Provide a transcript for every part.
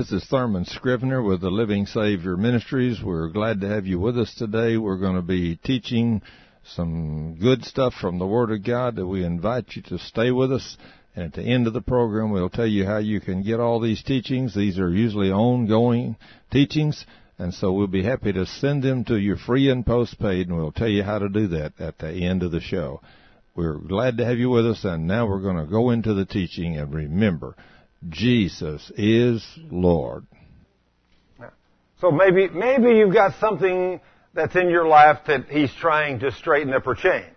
This is Thurman Scrivener with the Living Savior Ministries. We're glad to have you with us today. We're going to be teaching some good stuff from the Word of God that we invite you to stay with us. And at the end of the program, we'll tell you how you can get all these teachings. These are usually ongoing teachings, and so we'll be happy to send them to you free and postpaid, and we'll tell you how to do that at the end of the show. We're glad to have you with us, and now we're going to go into the teaching. And remember, Jesus is Lord. So maybe you've got something that's in your life that He's trying to straighten up or change.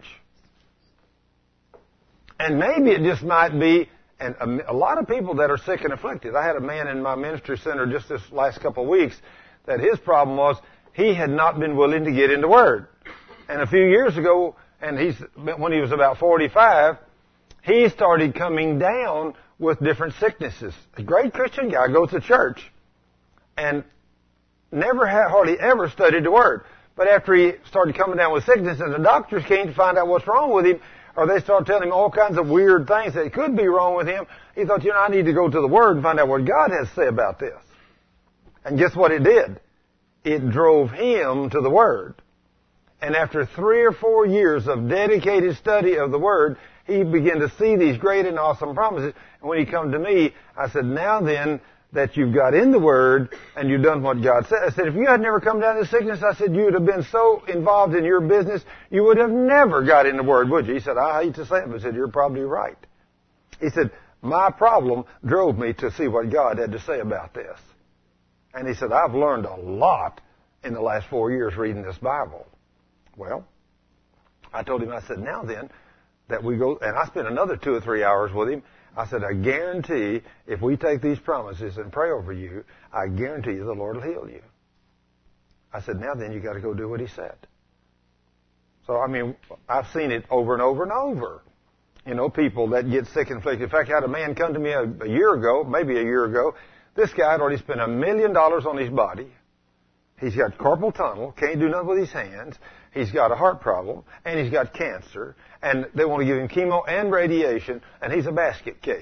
And maybe it just might be, and a lot of people that are sick and afflicted. I had a man in my ministry center just this last couple of weeks that his problem was he had not been willing to get into Word. And a few years ago, and when he was about 45, he started coming down with different sicknesses. A great Christian guy, goes to church, and hardly ever studied the Word. But after he started coming down with sickness, and the doctors came to find out what's wrong with him, or they started telling him all kinds of weird things that could be wrong with him, he thought, I need to go to the Word and find out what God has to say about this. And guess what it did? It drove him to the Word. And after 3 or 4 years of dedicated study of the Word, he began to see these great and awesome promises. And when he come to me, I said, now then, that you've got in the Word and you've done what God said. I said, if you had never come down to sickness, I said, you would have been so involved in your business, you would have never got in the Word, would you? He said, I hate to say it, but I said, you're probably right. He said, my problem drove me to see what God had to say about this. And he said, I've learned a lot in the last 4 years reading this Bible. Well, I told him, I said, now then, that we go, and I spent another 2 or 3 hours with him. I said, I guarantee if we take these promises and pray over you, I guarantee you the Lord will heal you. I said, now then, you got to go do what He said. So, I've seen it over and over and over. People that get sick and afflicted. In fact, I had a man come to me a year ago, maybe a year ago. This guy had already spent $1 million on his body. He's got carpal tunnel, can't do nothing with his hands. He's got a heart problem, and he's got cancer, and they want to give him chemo and radiation, and he's a basket case.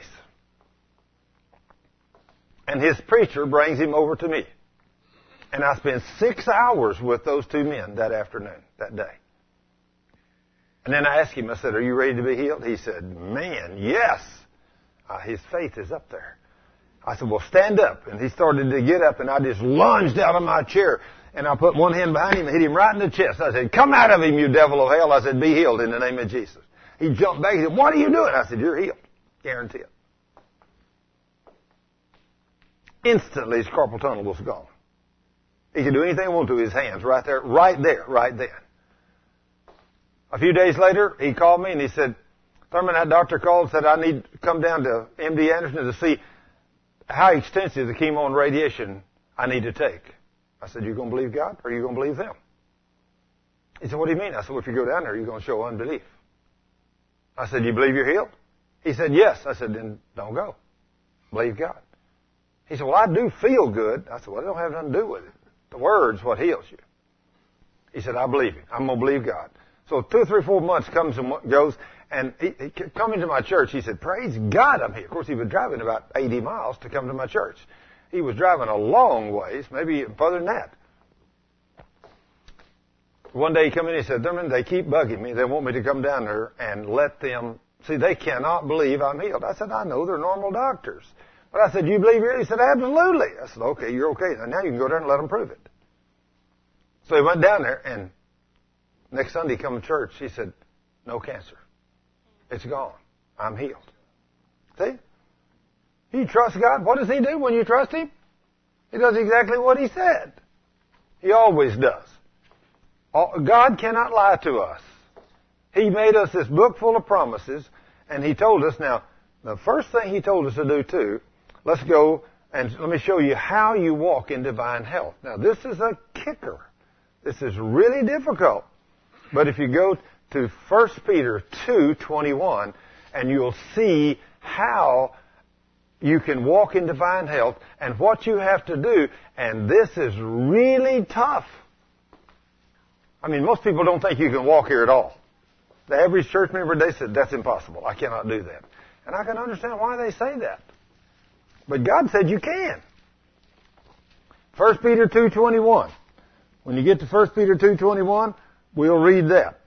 And his preacher brings him over to me. And I spent 6 hours with those 2 men that afternoon, that day. And then I asked him, I said, are you ready to be healed? He said, man, yes. His faith is up there. I said, well, stand up. And he started to get up, and I just lunged out of my chair. And I put one hand behind him and hit him right in the chest. I said, come out of him, you devil of hell. I said, be healed in the name of Jesus. He jumped back. He said, what are you doing? I said, you're healed. Guarantee it. Instantly, his carpal tunnel was gone. He could do anything he wanted to his hands right there, right then. A few days later, he called me and he said, Thurman, that doctor called and said, I need to come down to MD Anderson to see how extensive the chemo and radiation I need to take. I said, you going to believe God or are you going to believe them? He said, what do you mean? I said, well, if you go down there, you're going to show unbelief. I said, you believe you're healed? He said, yes. I said, then don't go. Believe God. He said, well, I do feel good. I said, well, it don't have nothing to do with it. The Word's what heals you. He said, I believe you. I'm going to believe God. So 2 or 3 or 4 months comes and goes, and he coming to my church, he said, praise God, I'm here. Of course, he was driving about 80 miles to come to my church. He was driving a long ways, maybe further than that. One day he came in and he said, Thurman, they keep bugging me. They want me to come down there and let them, see, they cannot believe I'm healed. I said, I know, they're normal doctors. But I said, you believe you're healed? He said, absolutely. I said, okay, you're okay. Now you can go down and let them prove it. So he went down there, and next Sunday he come to church. He said, no cancer. It's gone. I'm healed. See? You trust God. What does He do when you trust Him? He does exactly what He said. He always does. God cannot lie to us. He made us this book full of promises, and He told us, now, the first thing He told us to do, too, let's go and let me show you how you walk in divine health. Now, this is a kicker. This is really difficult. But if you go to 1 Peter 2:21, and you'll see how you can walk in divine health and what you have to do. And this is really tough. Most people don't think you can walk here at all. The average church member, they said, that's impossible. I cannot do that. And I can understand why they say that. But God said you can. 1 Peter 2:21. When you get to 1 Peter 2:21, we'll read that.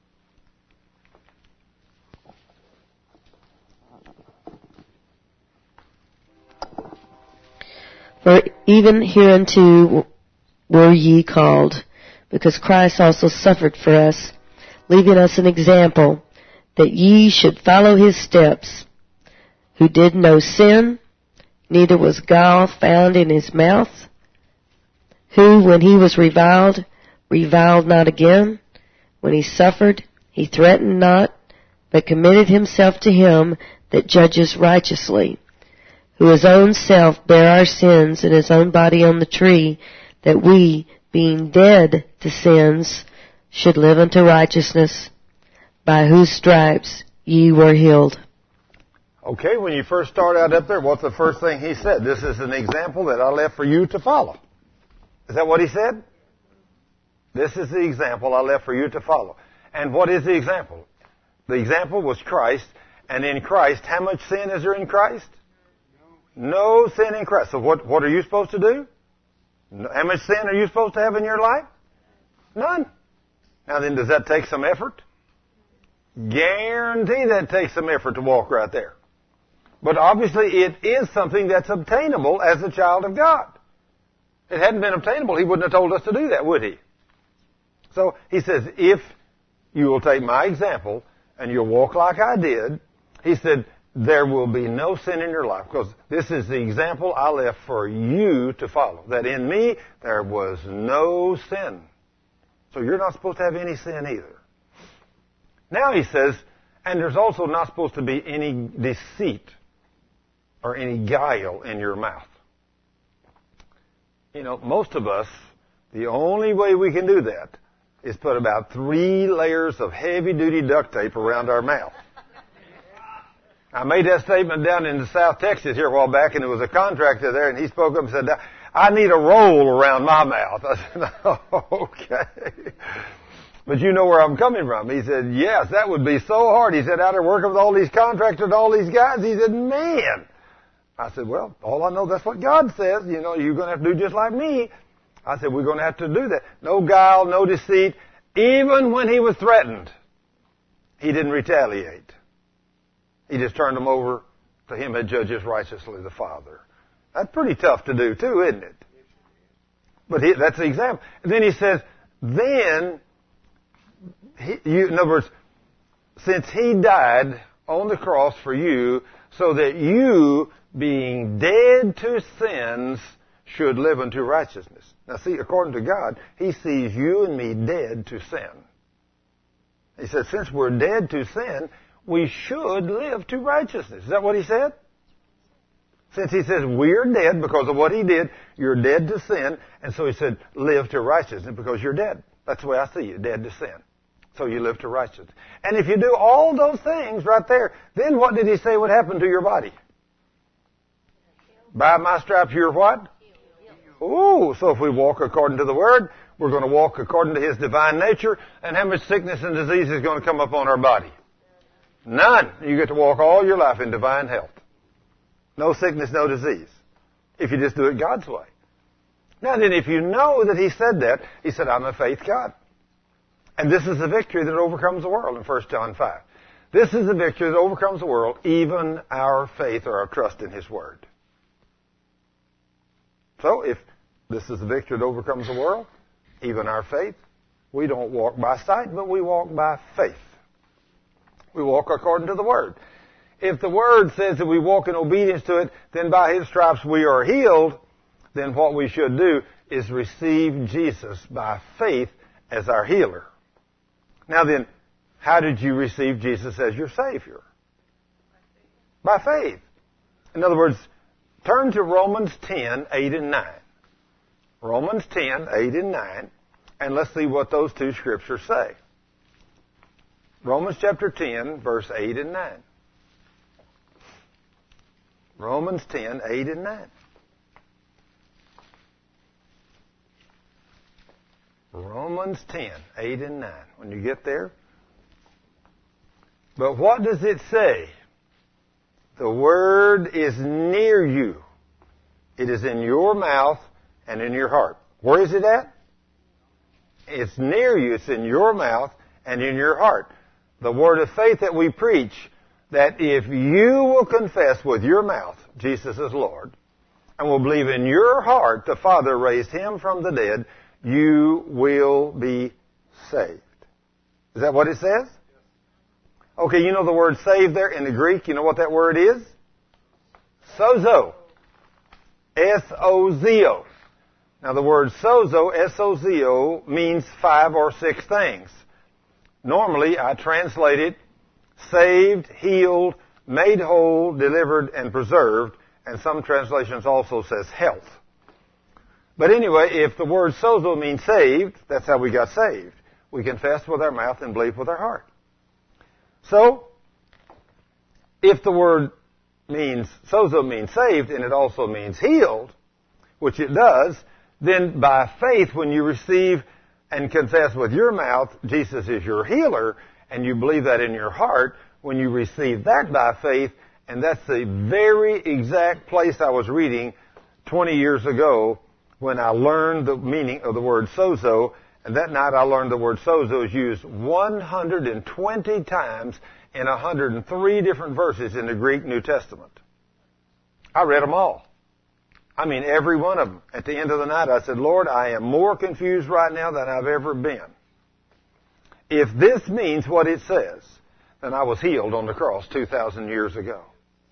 For even hereunto were ye called, because Christ also suffered for us, leaving us an example, that ye should follow his steps, who did no sin, neither was gall found in his mouth, who, when he was reviled, reviled not again, when he suffered, he threatened not, but committed himself to him that judges righteously, who his own self bare our sins in his own body on the tree, that we, being dead to sins, should live unto righteousness, by whose stripes ye were healed. Okay, when you first start out up there, what's the first thing he said? This is an example that I left for you to follow. Is that what he said? This is the example I left for you to follow. And what is the example? The example was Christ, and in Christ, how much sin is there in Christ? No sin in Christ. So what are you supposed to do? How much sin are you supposed to have in your life? None. Now then, does that take some effort? Guarantee that takes some effort to walk right there. But obviously it is something that's obtainable as a child of God. If it hadn't been obtainable, he wouldn't have told us to do that, would he? So he says, if you will take my example and you'll walk like I did, he said, there will be no sin in your life, because this is the example I left for you to follow. That in me, there was no sin. So you're not supposed to have any sin either. Now he says, and there's also not supposed to be any deceit or any guile in your mouth. You know, most of us, the only way we can do that is put about 3 layers of heavy-duty duct tape around our mouth. I made that statement down in South Texas here a while back, and there was a contractor there, and he spoke up and said, I need a roll around my mouth. I said, okay. But you know where I'm coming from. He said, yes, that would be so hard. He said, out there working with all these contractors and all these guys. He said, man. I said, well, all I know, that's what God says. You know, you're going to have to do just like me. I said, we're going to have to do that. No guile, no deceit. Even when he was threatened, he didn't retaliate. He just turned them over to him that judges righteously, the Father. That's pretty tough to do too, isn't it? But that's the example. And then he says, then, in other words, since he died on the cross for you, so that you, being dead to sins, should live unto righteousness. Now see, according to God, he sees you and me dead to sin. He says, since we're dead to sin, we should live to righteousness. Is that what he said? Since he says we're dead because of what he did, you're dead to sin, and so he said, live to righteousness because you're dead. That's the way I see you, dead to sin. So you live to righteousness. And if you do all those things right there, then what did he say would happen to your body? By my stripes you're what? Ooh, so if we walk according to the Word, we're going to walk according to his divine nature, and how much sickness and disease is going to come upon our body? None. You get to walk all your life in divine health. No sickness, no disease. If you just do it God's way. Now then, if you know that he said that, he said, I'm a faith God. And this is the victory that overcomes the world in 1 John 5. This is the victory that overcomes the world, even our faith or our trust in his word. So if this is the victory that overcomes the world, even our faith, we don't walk by sight, but we walk by faith. We walk according to the Word. If the Word says that we walk in obedience to it, then by his stripes we are healed, then what we should do is receive Jesus by faith as our healer. Now then, how did you receive Jesus as your Savior? By faith. In other words, turn to Romans 10, 8 and 9. Romans 10, 8 and 9, and let's see what those two scriptures say. Romans chapter 10, verse 8 and 9. Romans 10, 8 and 9. Romans 10, 8 and 9. When you get there. But what does it say? The Word is near you. It is in your mouth and in your heart. Where is it at? It's near you. It's in your mouth and in your heart. The word of faith that we preach, that if you will confess with your mouth Jesus is Lord, and will believe in your heart the Father raised Him from the dead, you will be saved. Is that what it says? Okay, you know the word saved there in the Greek? You know what that word is? Sozo. S-O-Z-O. Now the word sozo, S-O-Z-O, means 5 or 6 things. Normally I translate it saved, healed, made whole, delivered, and preserved. And some translations also says health. But anyway, if the word sozo means saved, that's how we got saved. We confess with our mouth and believe with our heart. So, if the word sozo means saved, and it also means healed, which it does, then by faith, when you receive and confess with your mouth Jesus is your healer, and you believe that in your heart, when you receive that by faith, and that's the very exact place I was reading 20 years ago when I learned the meaning of the word sozo, and that night I learned the word sozo is used 120 times in 103 different verses in the Greek New Testament. I read them all. I mean, every one of them. At the end of the night, I said, Lord, I am more confused right now than I've ever been. If this means what it says, then I was healed on the cross 2,000 years ago.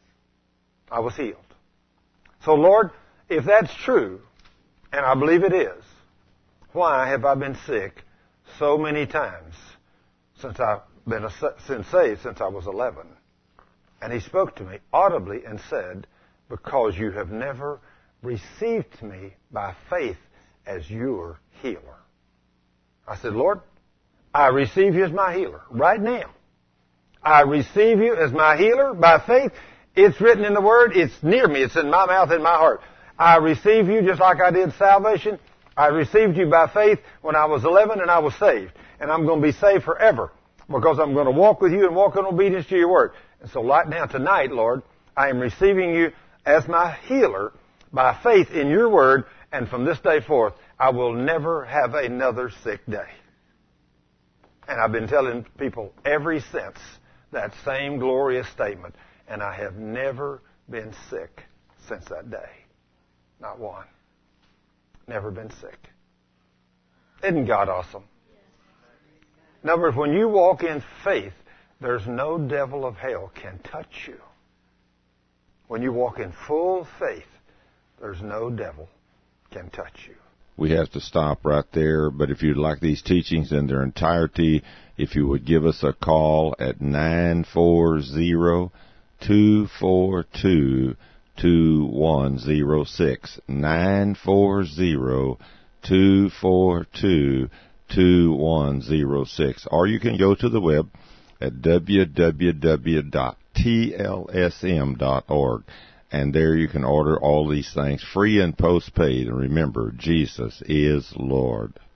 I was healed. So, Lord, if that's true, and I believe it is, why have I been sick so many times since I've been saved since I was 11? And He spoke to me audibly and said, because you have never received me by faith as your healer. I said, Lord, I receive you as my healer right now. I receive you as my healer by faith. It's written in the Word. It's near me. It's in my mouth and my heart. I receive you just like I did salvation. I received you by faith when I was 11 and I was saved. And I'm going to be saved forever because I'm going to walk with you and walk in obedience to your Word. And so right now, tonight, Lord, I am receiving you as my healer by faith in your Word. And from this day forth, I will never have another sick day. And I've been telling people ever since that same glorious statement. And I have never been sick since that day. Not one. Never been sick. Isn't God awesome? In other words, when you walk in faith, there's no devil of hell can touch you. When you walk in full faith, there's no devil can touch you. We have to stop right there, but if you'd like these teachings in their entirety, if you would give us a call at 940-242-2106, 940-242-2106, or you can go to the web at www.tlsm.org, and there you can order all these things free and postpaid. And remember, Jesus is Lord.